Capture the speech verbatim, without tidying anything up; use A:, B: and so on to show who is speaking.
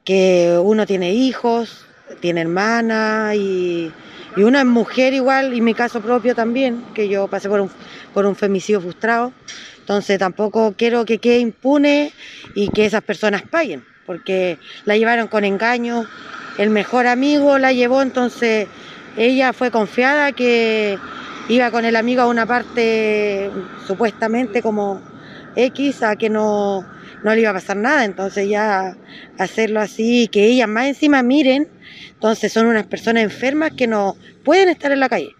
A: que uno tiene hijos, tiene hermana y, y uno es mujer igual, y mi caso propio también, que yo pasé por un, por un femicidio frustrado. Entonces tampoco quiero que quede impune y que esas personas paguen, porque la llevaron con engaño, el mejor amigo la llevó, entonces ella fue confiada que iba con el amigo a una parte supuestamente como X, a que no, no le iba a pasar nada. Entonces ya hacerlo así, que ellas más encima miren, entonces son unas personas enfermas que no pueden estar en la calle.